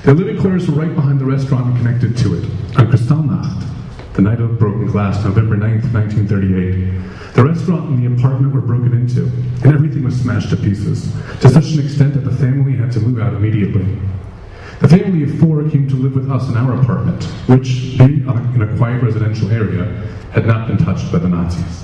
Their living quarters were right behind the restaurant and connected to it. On Kristallnacht, the night of broken glass, November 9th, 1938, the restaurant and the apartment were broken into, and everything was smashed to pieces, to such an extent that the family had to move out immediately. The family of 4 came to live with us in our apartment, which, being in a quiet residential area, had not been touched by the Nazis.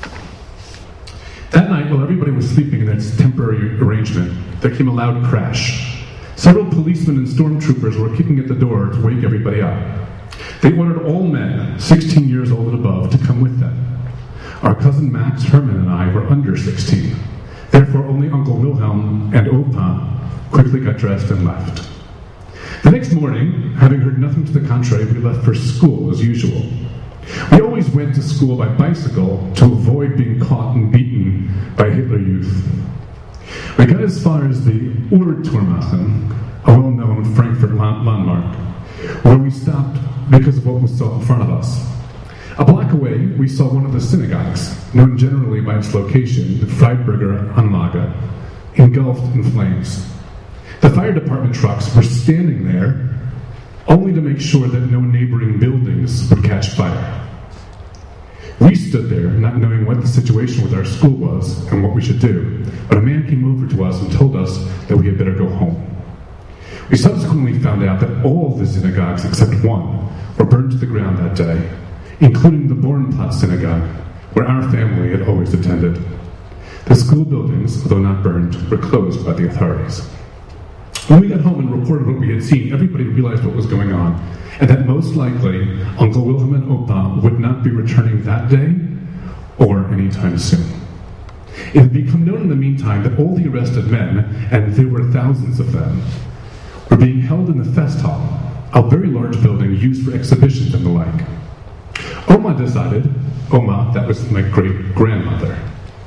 That night, while everybody was sleeping in its temporary arrangement, there came a loud crash. Several policemen and stormtroopers were kicking at the door to wake everybody up. They ordered all men, 16 years old and above, to come with them. Our cousin Max, Herman, and I were under 16. Therefore, only Uncle Wilhelm and Opa quickly got dressed and left. The next morning, having heard nothing to the contrary, we left for school as usual. We always went to school by bicycle to avoid being caught and beaten by Hitler Youth. We got as far as the Uhrturmachen, a well-known Frankfurt landmark, where we stopped because of what was so in front of us. A block away, we saw one of the synagogues, known generally by its location, the Freiburger Anlage, engulfed in flames. The fire department trucks were standing there only to make sure that no neighboring buildings would catch fire. We stood there, not knowing what the situation with our school was and what we should do, but a man came over to us and told us that we had better go home. We subsequently found out that all of the synagogues except one were burned to the ground that day, including the Bornplatz synagogue, where our family had always attended. The school buildings, although not burned, were closed by the authorities. When we got home and reported what we had seen, everybody realized what was going on, and that most likely Uncle Wilhelm and Opa would not be returning that day or anytime soon. It had become known in the meantime that all the arrested men, and there were thousands of them, were being held in the Festhall, a very large building used for exhibitions and the like. Oma, that was my great-grandmother,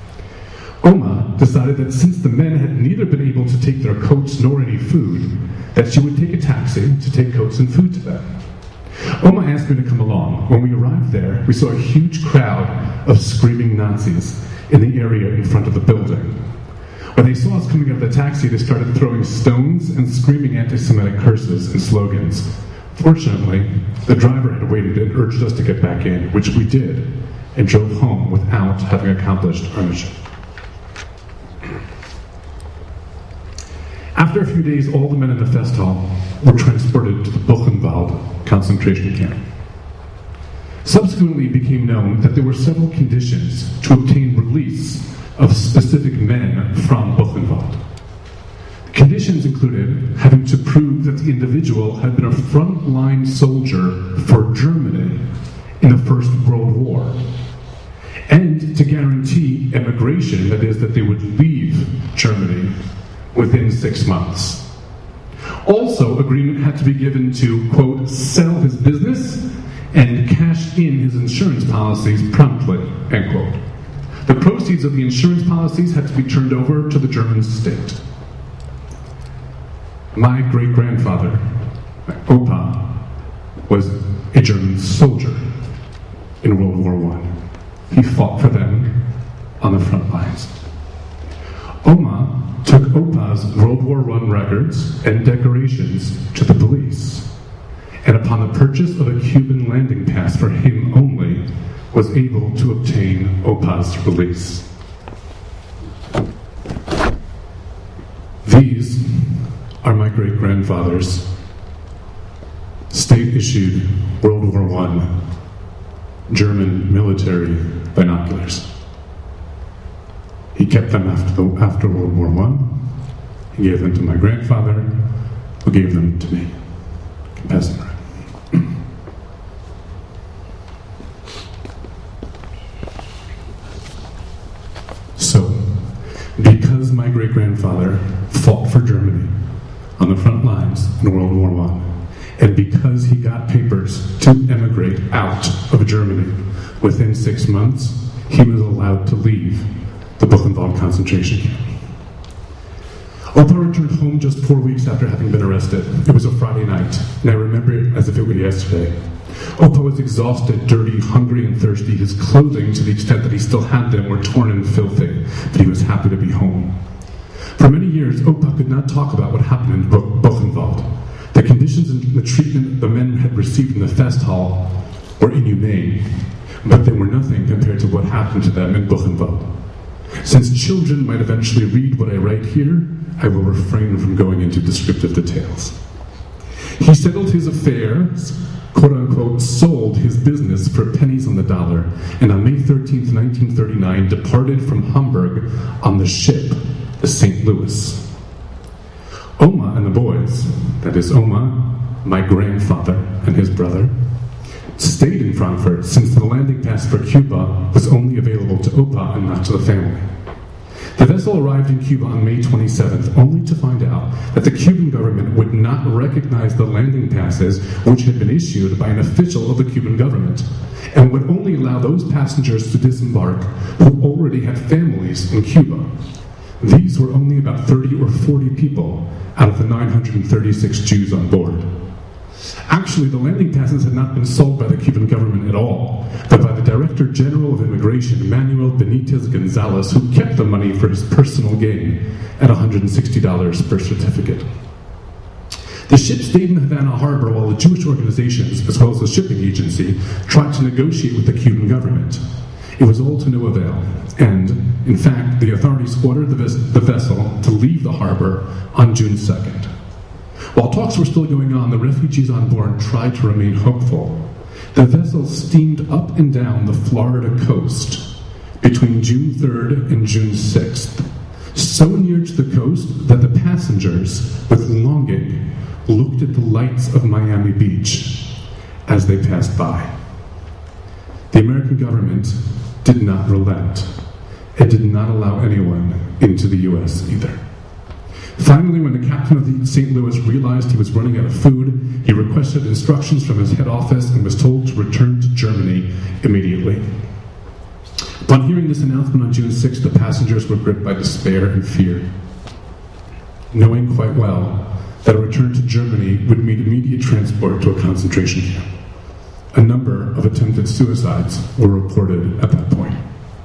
Oma decided that since the men had neither been able to take their coats nor any food, that she would take a taxi to take coats and food to them. Oma asked me to come along. When we arrived there, we saw a huge crowd of screaming Nazis in the area in front of the building. When they saw us coming out of the taxi, they started throwing stones and screaming anti-Semitic curses and slogans. Fortunately, the driver had waited and urged us to get back in, which we did, and drove home without having accomplished our mission. After a few days, all the men in the Festhall were transported to the Buchenwald concentration camp. Subsequently, it became known that there were several conditions to obtain release of specific men from Buchenwald. The conditions included having to prove that the individual had been a frontline soldier for Germany in the First World War, and to guarantee emigration, that is, that they would leave Germany within 6 months. Also, agreement had to be given to, quote, sell his business and cash in his insurance policies promptly, end quote. The proceeds of the insurance policies had to be turned over to the German state. My great-grandfather, my Opa, was a German soldier in World War I. He fought for them on the front lines. Oma took Opa's World War I records and decorations to the police, and upon the purchase of a Cuban landing pass for him only, was able to obtain Opa's release. These are my great-grandfather's state-issued World War I German military binoculars. He kept them after World War I. He gave them to my grandfather, who gave them to me. Can pass them around. So, because my great-grandfather fought for Germany on the front lines in World War I, and because he got papers to emigrate out of Germany within 6 months, he was allowed to leave the Buchenwald concentration camp. Opa returned home just 4 weeks after having been arrested. It was a Friday night, and I remember it as if it were yesterday. Opa was exhausted, dirty, hungry, and thirsty. His clothing, to the extent that he still had them, were torn and filthy, but he was happy to be home. For many years, Opa could not talk about what happened in Buchenwald. The conditions and the treatment the men had received in the fest hall were inhumane, but they were nothing compared to what happened to them in Buchenwald. Since children might eventually read what I write here, I will refrain from going into descriptive details. He settled his affairs, quote-unquote, sold his business for pennies on the dollar, and on May 13th, 1939, departed from Hamburg on the ship, the St. Louis. Oma and the boys, that is Oma, my grandfather, and his brother, stayed in Frankfurt since the landing pass for Cuba was only available to Opa and not to the family. The vessel arrived in Cuba on May 27th, only to find out that the Cuban government would not recognize the landing passes which had been issued by an official of the Cuban government, and would only allow those passengers to disembark who already had families in Cuba. These were only about 30 or 40 people out of the 936 Jews on board. Actually, the landing passes had not been sold by the Cuban government at all, but by the Director General of Immigration, Manuel Benitez Gonzalez, who kept the money for his personal gain at $160 per certificate. The ship stayed in Havana Harbor while the Jewish organizations, as well as the shipping agency, tried to negotiate with the Cuban government. It was all to no avail, and, in fact, the authorities ordered the vessel to leave the harbor on June 2nd. While talks were still going on, the refugees on board tried to remain hopeful. The vessel steamed up and down the Florida coast between June 3rd and June 6th, so near to the coast that the passengers, with longing, looked at the lights of Miami Beach as they passed by. The American government did not relent. It did not allow anyone into the U.S. either. Finally, when the captain of the St. Louis realized he was running out of food, he requested instructions from his head office and was told to return to Germany immediately. Upon hearing this announcement on June 6th, the passengers were gripped by despair and fear, knowing quite well that a return to Germany would mean immediate transport to a concentration camp. A number of attempted suicides were reported at that point.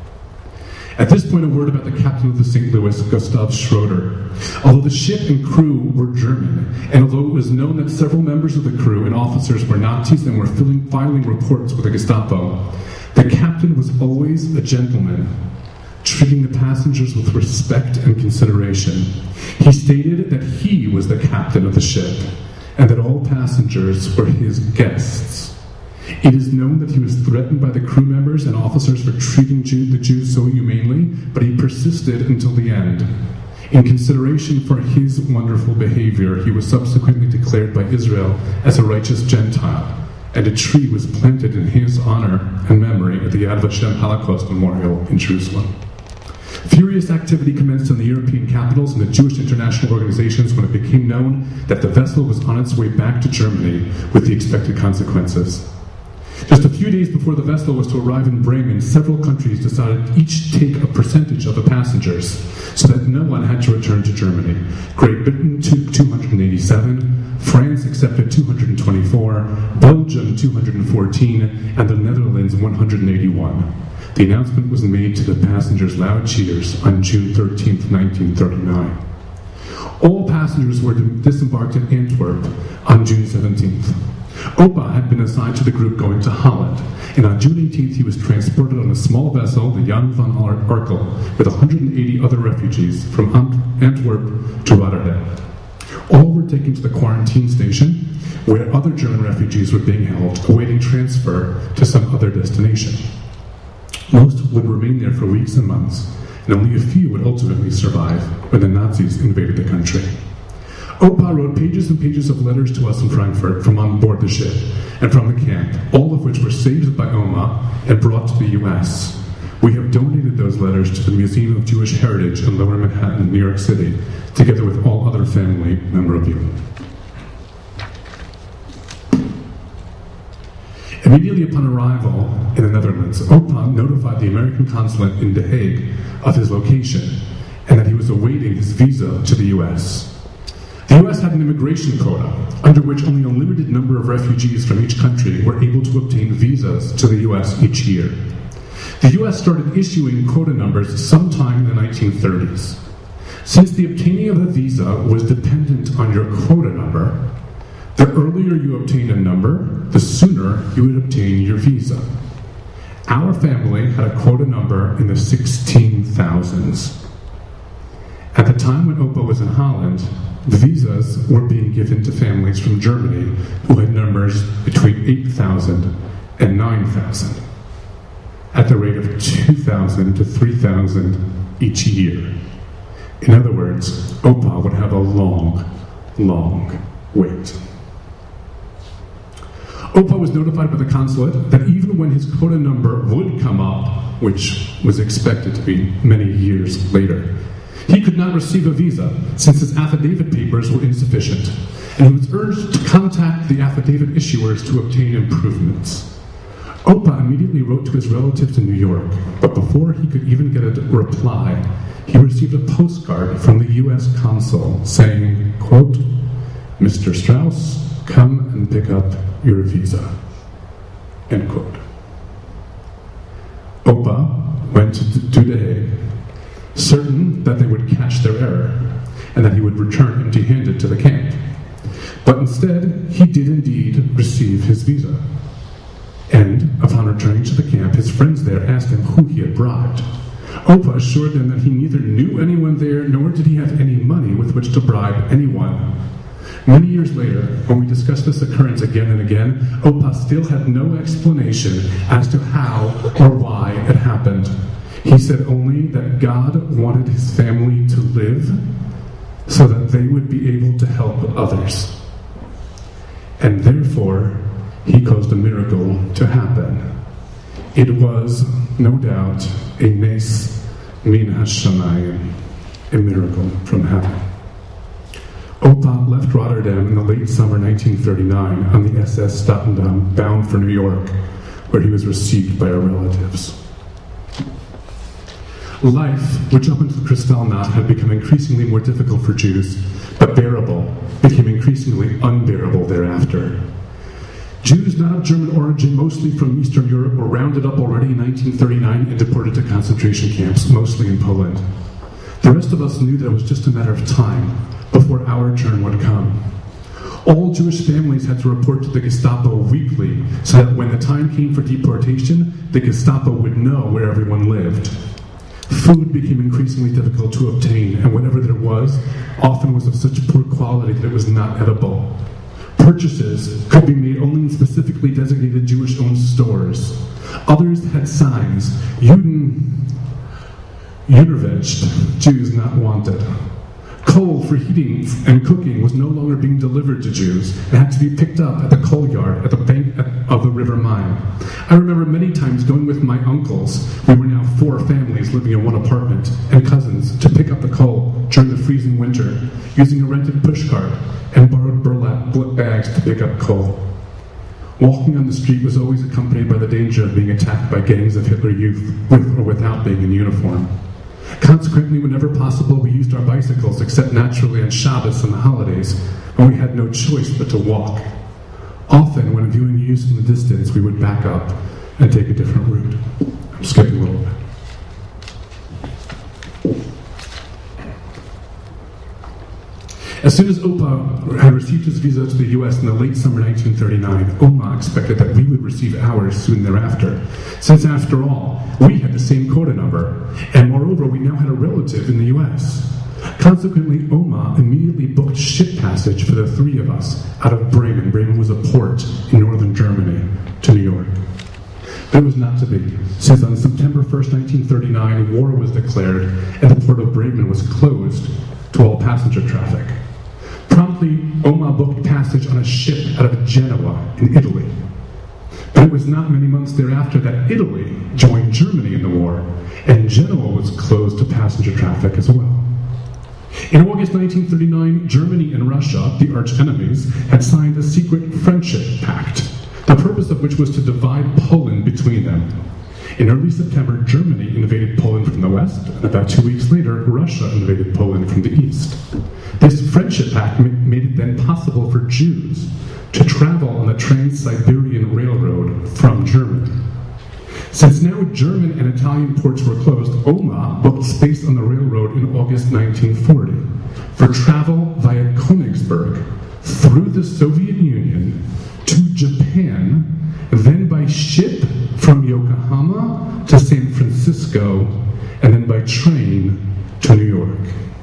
At this point, a word about the captain of the St. Louis, Gustav Schroeder. Although the ship and crew were German, and although it was known that several members of the crew and officers were Nazis and were filing reports with the Gestapo, the captain was always a gentleman, treating the passengers with respect and consideration. He stated that he was the captain of the ship, and that all passengers were his guests. It is known that he was threatened by the crew members and officers for treating the Jews so humanely, but he persisted until the end. In consideration for his wonderful behavior, he was subsequently declared by Israel as a righteous Gentile, and a tree was planted in his honor and memory at the Yad Vashem Holocaust Memorial in Jerusalem. Furious activity commenced in the European capitals and the Jewish international organizations when it became known that the vessel was on its way back to Germany with the expected consequences. Just a few days before the vessel was to arrive in Bremen, several countries decided to each take a percentage of the passengers so that no one had to return to Germany. Great Britain took 287, France accepted 224, Belgium 214, and the Netherlands 181. The announcement was made to the passengers' loud cheers on June 13, 1939. All passengers were disembarked at Antwerp on June 17th. Opa had been assigned to the group going to Holland, and on June 18th he was transported on a small vessel, the Jan van Arkel, with 180 other refugees from Antwerp to Rotterdam. All were taken to the quarantine station, where other German refugees were being held, awaiting transfer to some other destination. Most would remain there for weeks and months, and only a few would ultimately survive when the Nazis invaded the country. Opa wrote pages and pages of letters to us in Frankfurt from on board the ship and from the camp, all of which were saved by Oma and brought to the U.S. We have donated those letters to the Museum of Jewish Heritage in Lower Manhattan, New York City, together with all other family memorabilia. Immediately upon arrival in the Netherlands, Opa notified the American consulate in The Hague of his location and that he was awaiting his visa to the U.S. The U.S. had an immigration quota, under which only a limited number of refugees from each country were able to obtain visas to the U.S. each year. The U.S. started issuing quota numbers sometime in the 1930s. Since the obtaining of a visa was dependent on your quota number, The earlier you obtained a number, the sooner you would obtain your visa. Our family had a quota number in the 16,000s. At the time when Opa was in Holland, the visas were being given to families from Germany who had numbers between 8,000 and 9,000, at the rate of 2,000 to 3,000 each year. In other words, Opa would have a long, long wait. Opa was notified by the consulate that even when his quota number would come up, which was expected to be many years later, he could not receive a visa since his affidavit papers were insufficient, and he was urged to contact the affidavit issuers to obtain improvements. Opa immediately wrote to his relatives in New York, but before he could even get a reply, he received a postcard from the U.S. consul saying, quote, "Mr. Strauss, come and pick up your visa," end quote. Opa went to The Hague, certain that they would catch their error and that he would return empty-handed to the camp. But instead, he did indeed receive his visa. And upon returning to the camp, his friends there asked him who he had bribed. Opa assured them that he neither knew anyone there nor did he have any money with which to bribe anyone. Many years later, when we discussed this occurrence again and again, Opa still had no explanation as to how or why it happened. He said only that God wanted his family to live so that they would be able to help others. And therefore, he caused a miracle to happen. It was, no doubt, a nes min hashamayim, a miracle from heaven. Opa left Rotterdam in the late summer 1939 on the SS Statendam, bound for New York, where he was received by our relatives. Life, which up until Kristallnacht had become increasingly more difficult for Jews, but bearable, became increasingly unbearable thereafter. Jews not of German origin, mostly from Eastern Europe, were rounded up already in 1939 and deported to concentration camps, mostly in Poland. The rest of us knew that it was just a matter of time before our turn would come. All Jewish families had to report to the Gestapo weekly, so that when the time came for deportation, the Gestapo would know where everyone lived. Food became increasingly difficult to obtain, and whatever there was, often was of such poor quality that it was not edible. Purchases could be made only in specifically designated Jewish-owned stores. Others had signs, Judenrecht, Jews not wanted. Coal for heating and cooking was no longer being delivered to Jews. It had to be picked up at the coal yard at the bank of the River Main. I remember many times going with my uncles, we were now 4 families living in one apartment, and cousins, to pick up the coal during the freezing winter, using a rented pushcart and borrowed burlap bags to pick up coal. Walking on the street was always accompanied by the danger of being attacked by gangs of Hitler Youth, with or without being in uniform. Consequently, whenever possible, we used our bicycles, except naturally on Shabbos and the holidays, when we had no choice but to walk. Often, when viewing Jews from the distance, we would back up and take a different route. I'm skipping a little bit. As soon as Opa had received his visa to the U.S. in the late summer 1939, Oma expected that we would receive ours soon thereafter, since after all, we had the same quota number, and moreover, we now had a relative in the U.S. Consequently, Oma immediately booked ship passage for the 3 of us out of Bremen. Bremen was a port in northern Germany, to New York. But it was not to be, since on September 1st, 1939, war was declared, and the port of Bremen was closed to all passenger traffic. Promptly, Oma booked passage on a ship out of Genoa in Italy. But it was not many months thereafter that Italy joined Germany in the war, and Genoa was closed to passenger traffic as well. In August 1939, Germany and Russia, the arch-enemies, had signed a secret friendship pact, the purpose of which was to divide Poland between them. In early September, Germany invaded Poland from the west, and about 2 weeks later, Russia invaded Poland from the east. This friendship pact made it then possible for Jews to travel on the Trans-Siberian Railroad from Germany. Since now German and Italian ports were closed, Oma booked space on the railroad in August 1940 for travel via Königsberg through the Soviet Union to Japan, then by ship from Yokohama to San Francisco, and then by train to New York.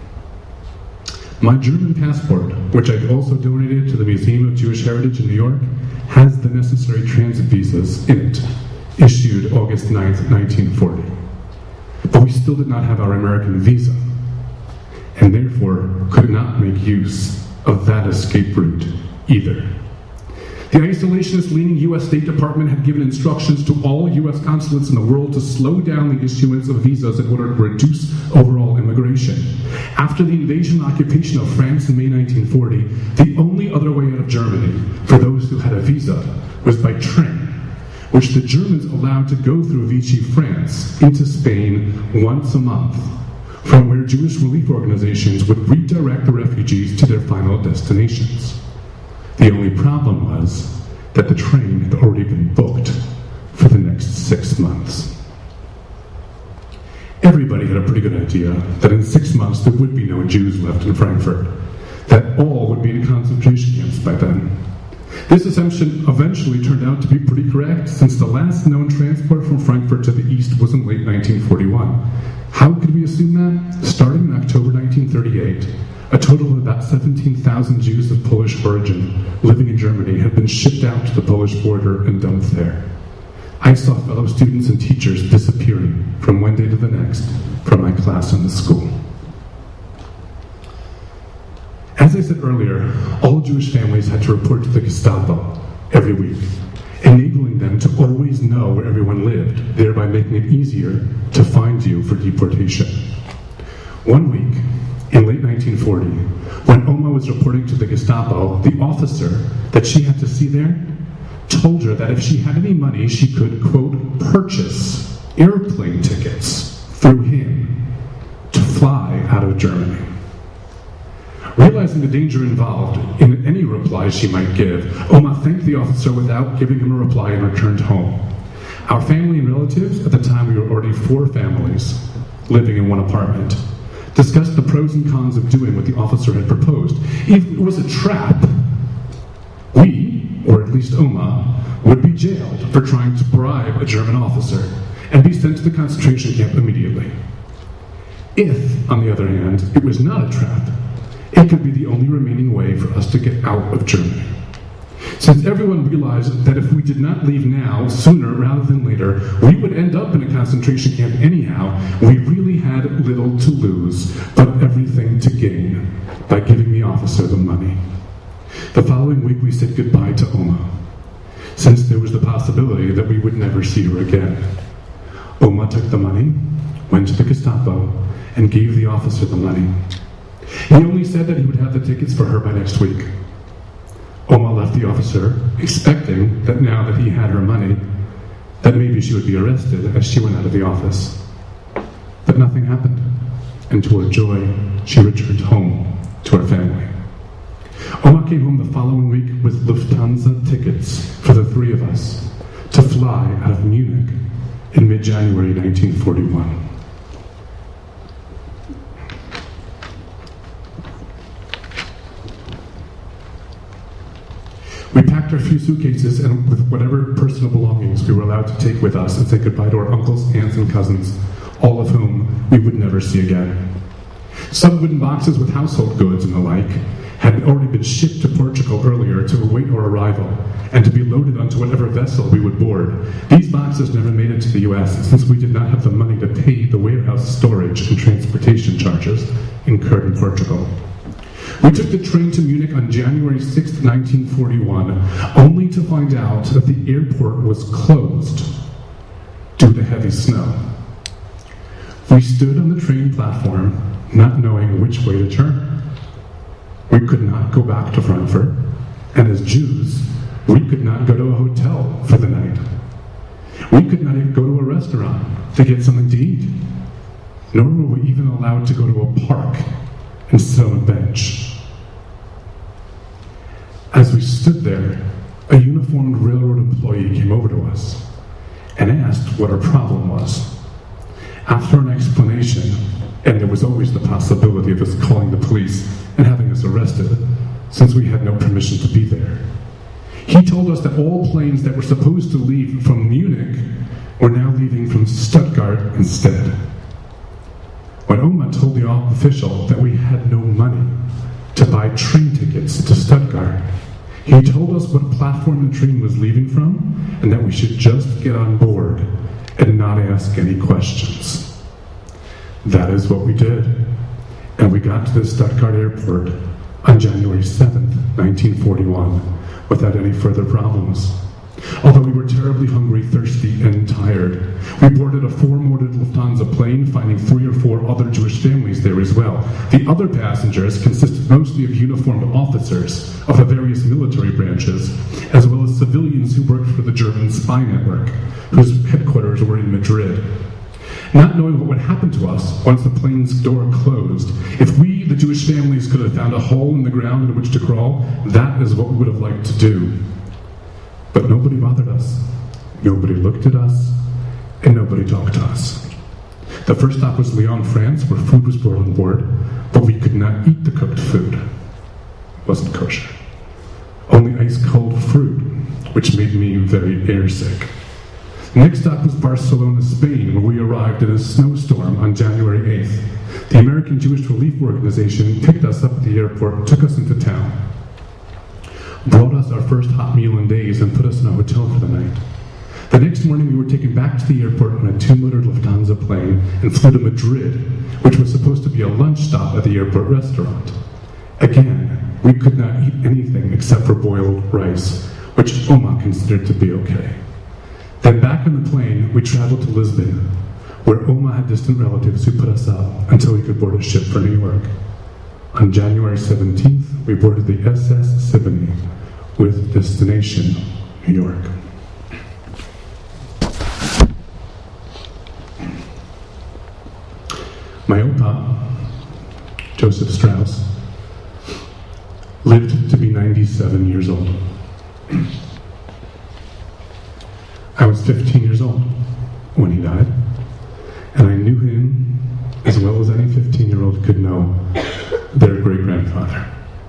My German passport, which I also donated to the Museum of Jewish Heritage in New York, has the necessary transit visas in it, issued August 9th, 1940. But we still did not have our American visa, and therefore could not make use of that escape route either. The isolationist-leaning U.S. State Department had given instructions to all U.S. consulates in the world to slow down the issuance of visas in order to reduce overall immigration. After the invasion and occupation of France in May 1940, the only other way out of Germany for those who had a visa was by train, which the Germans allowed to go through Vichy, France, into Spain once a month, from where Jewish relief organizations would redirect the refugees to their final destinations. The only problem was that the train had already been booked for the next 6 months. Everybody had a pretty good idea that in 6 months there would be no Jews left in Frankfurt, that all would be in concentration camps by then. This assumption eventually turned out to be pretty correct, since the last known transport from Frankfurt to the east was in late 1941. How could we assume that? Starting in October 1938, a total of about 17,000 Jews of Polish origin living in Germany had been shipped out to the Polish border and dumped there. I saw fellow students and teachers disappearing from one day to the next from my class in the school. As I said earlier, all Jewish families had to report to the Gestapo every week, enabling them to always know where everyone lived, thereby making it easier to find you for deportation. One week, in late 1940, when Oma was reporting to the Gestapo, the officer that she had to see there told her that if she had any money, she could, quote, purchase airplane tickets through him to fly out of Germany. Realizing the danger involved in any reply she might give, Oma thanked the officer without giving him a reply and returned home. Our family and relatives, at the time we were already 4 families living in one apartment, discussed the pros and cons of doing what the officer had proposed. If it was a trap, we, or at least Oma, would be jailed for trying to bribe a German officer and be sent to the concentration camp immediately. If, on the other hand, it was not a trap, it could be the only remaining way for us to get out of Germany. Since everyone realized that if we did not leave now, sooner rather than later, we would end up in a concentration camp anyhow, we really had little to lose, but everything to gain by giving the officer the money. The following week we said goodbye to Oma, since there was the possibility that we would never see her again. Oma took the money, went to the Gestapo, and gave the officer the money. He only said that he would have the tickets for her by next week. Oma left the officer, expecting that now that he had her money, that maybe she would be arrested as she went out of the office. But nothing happened, and to her joy, she returned home to her family. Oma came home the following week with Lufthansa tickets for the 3 of us to fly out of Munich in mid-January 1941. We packed our few suitcases and with whatever personal belongings we were allowed to take with us and say goodbye to our uncles, aunts, and cousins, all of whom we would never see again. Some wooden boxes with household goods and the like had already been shipped to Portugal earlier to await our arrival and to be loaded onto whatever vessel we would board. These boxes never made it to the U.S. since we did not have the money to pay the warehouse storage and transportation charges incurred in Portugal. We took the train to Munich on January 6, 1941, only to find out that the airport was closed due to heavy snow. We stood on the train platform, not knowing which way to turn. We could not go back to Frankfurt, and as Jews, we could not go to a hotel for the night. We could not even go to a restaurant to get something to eat, nor were we even allowed to go to a park and sit on a bench. As we stood there, a uniformed railroad employee came over to us and asked what our problem was. After an explanation, and there was always the possibility of us calling the police and having us arrested, since we had no permission to be there. He told us that all planes that were supposed to leave from Munich were now leaving from Stuttgart instead. When Oma told the official that we had no money to buy train tickets to Stuttgart, he told us what platform the train was leaving from and that we should just get on board and not ask any questions. That is what we did, and we got to the Stuttgart airport on January 7th, 1941, without any further problems. Although we were terribly hungry, thirsty, and tired, we boarded a four-motored Lufthansa plane, finding 3 or 4 other Jewish families there as well. The other passengers consisted mostly of uniformed officers of the various military branches, as well as civilians who worked for the German spy network, whose headquarters were in Madrid. Not knowing what would happen to us once the plane's door closed, if we, the Jewish families, could have found a hole in the ground in which to crawl, that is what we would have liked to do. But nobody bothered us, nobody looked at us, and nobody talked to us. The first stop was Lyon, France, where food was brought on board, but we could not eat the cooked food. It wasn't kosher. Only ice-cold fruit, which made me very airsick. The next stop was Barcelona, Spain, where we arrived in a snowstorm on January 8th. The American Jewish Relief Organization picked us up at the airport, took us into town, brought us our first hot meal in days, and put us in a hotel for the night. The next morning we were taken back to the airport on a 2-motored Lufthansa plane and flew to Madrid, which was supposed to be a lunch stop at the airport restaurant. Again, we could not eat anything except for boiled rice, which Oma considered to be okay. Then back on the plane, we traveled to Lisbon, where Oma had distant relatives who put us up until we could board a ship for New York. On January 17th, we boarded the SS Siboney with destination New York. My Opa, Joseph Strauss, lived to be 97 years old. I was 15 years old when he died, and I knew him as well as any 15-year-old could know their great-grandfather.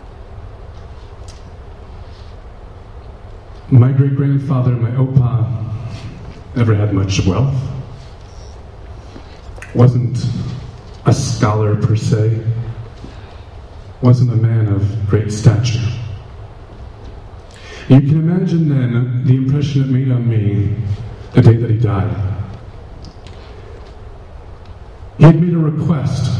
My great-grandfather, my Opa, never had much wealth, wasn't a scholar per se, wasn't a man of great stature. You can imagine then the impression it made on me the day that he died. He had made a request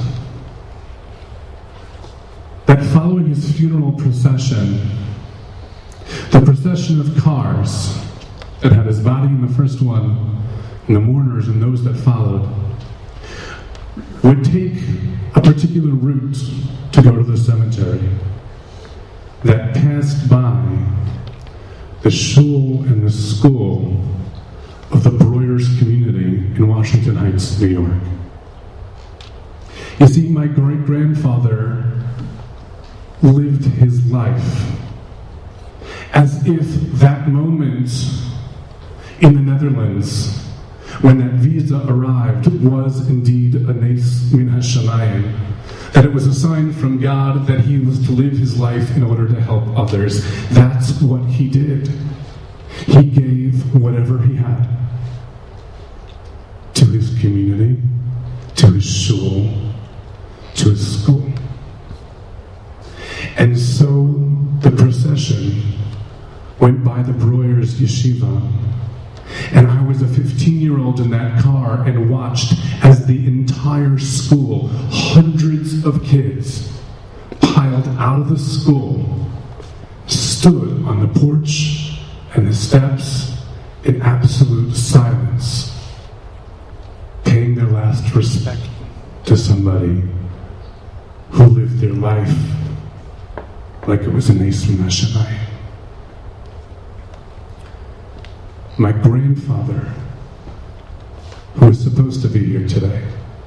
that following his funeral procession, the procession of cars that had his body in the first one, and the mourners and those that followed, would take a particular route to go to the cemetery that passed by the shul and the school of the Breuers community in Washington Heights, New York. You see, my great-grandfather lived his life as if that moment in the Netherlands when that visa arrived was indeed a nes min hashamayim, that it was a sign from God that he was to live his life in order to help others. That's what he did. He gave whatever he had to his community, to his shul, to his school. And so the procession went by the Breuers yeshiva, and I was a 15-year-old in that car and watched as the entire school, hundreds of kids, piled out of the school, stood on the porch and the steps in absolute silence, paying their last respect to somebody who lived their life like it was a nes min hashamayim. My grandfather, who was supposed to be here today,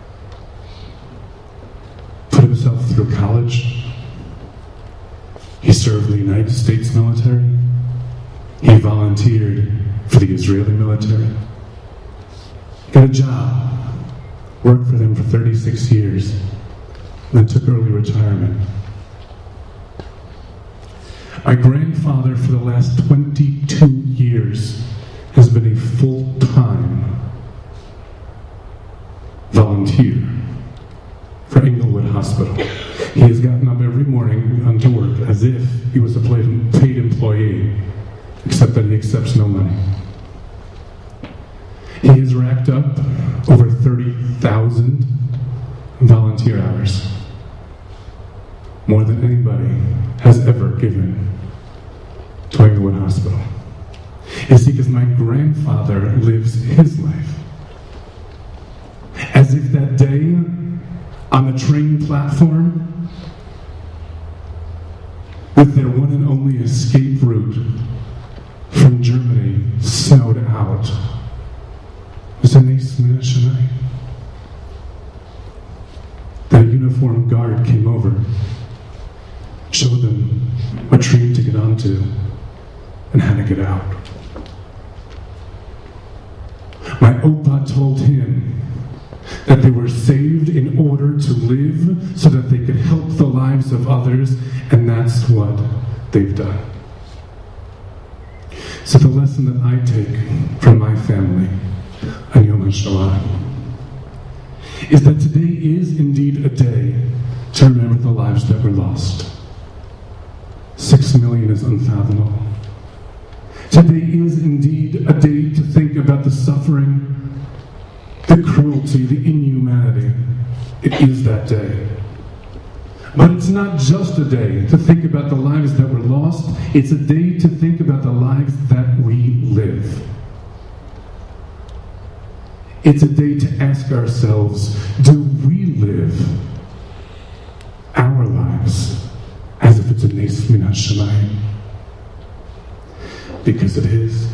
put himself through college. He served the United States military. He volunteered for the Israeli military. Got a job, worked for them for 36 years, and then took early retirement. My grandfather, for the last 22 years, has been a full-time volunteer for Inglewood Hospital. He has gotten up every morning to work as if he was a paid employee, except that he accepts no money. He has racked up over 30,000 volunteer hours, more than anybody has ever given to Inglewood Hospital. You see, because my grandfather lives his life as if that day on the train platform with their one and only escape route from Germany snowed out was an Nes Minashamayim. That uniformed guard came over, showed them what train to get onto and how to get out. My Opa told him that they were saved in order to live so that they could help the lives of others, and that's what they've done. So the lesson that I take from my family on Yom HaShoah is that today is indeed a day to remember the lives that were lost. 6 million is unfathomable. Today is indeed a day to think about the suffering, the cruelty, the inhumanity. It is that day. But it's not just a day to think about the lives that were lost. It's a day to think about the lives that we live. It's a day to ask ourselves, do we live our lives as if it's a Nes Minashamayim? Because it is.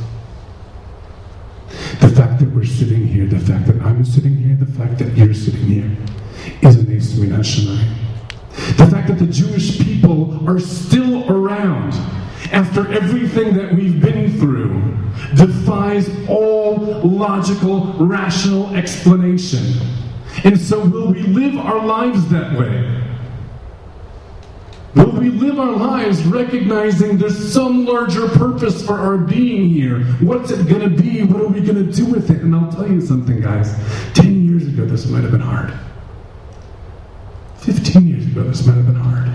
The fact that we're sitting here, the fact that I'm sitting here, the fact that you're sitting here is a Nes Minashamayim. The fact that the Jewish people are still around after everything that we've been through defies all logical, rational explanation. And so will we live our lives that way? Will we live our lives recognizing there's some larger purpose for our being here? What's it going to be? What are we going to do with it? And I'll tell you something, guys. 10 years ago, this might have been hard. 15 years ago, this might have been hard.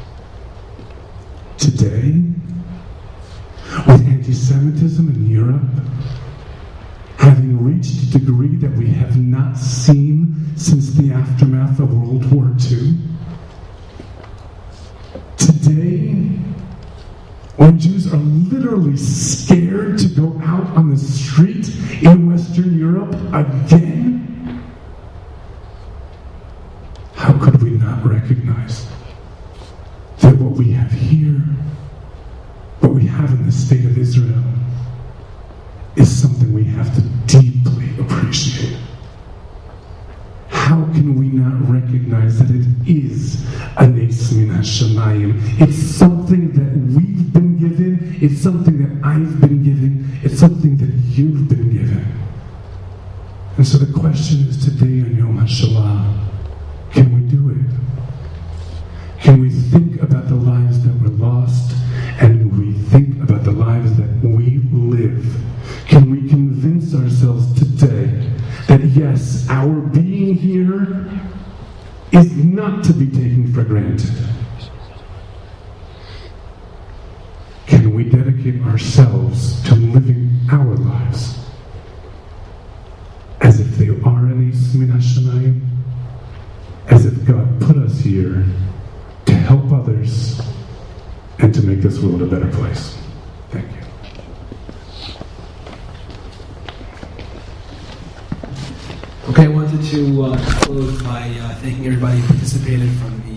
Today, with anti-Semitism in Europe having reached a degree that we have not seen since the aftermath of World War II, today, when Jews are literally scared to go out on the street in Western Europe again, how could we not recognize that what we have here, what we have in the state of Israel, is something we have to deeply appreciate? How can we not recognize that it is a Nes Minashamayim? It's something that we've been given, it's something that I've been given, it's something that you've been given. And so the question is today on Yom HaShoah, can we do it? Can we think about the lives that were lost, and we think about the lives that we live? Can we convince ourselves today that yes, our being here is not to be taken for granted? Can we dedicate ourselves to living our lives as if they are a Nes Minashamayim? As if God put us here to help others and to make this world a better place. Thank you. Okay, I wanted to close by thanking everybody who participated from the